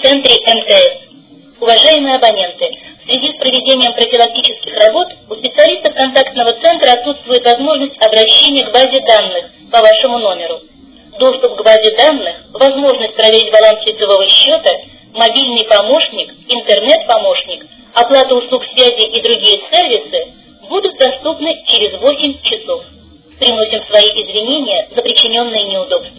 центре МТС. Уважаемые абоненты, в связи с проведением профилактических работ у специалистов контактного центра отсутствует возможность обращения к базе данных по вашему номеру. Доступ к базе данных, возможность проверить баланс лицевого счета, мобильный помощник, интернет-помощник, оплата услуг связи и другие сервисы будут доступны через 8 часов. Приносим свои извинения за причиненные неудобства.